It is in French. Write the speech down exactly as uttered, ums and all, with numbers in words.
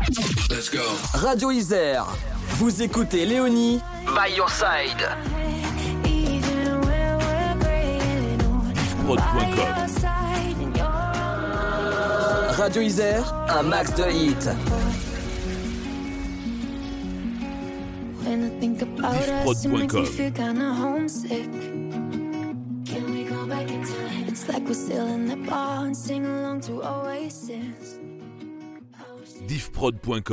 Let's go. Radio Isère. Vous écoutez Léonie by your side. Prod point com. Radio Isère, un max de hits. Prod point com. Diffprod point com.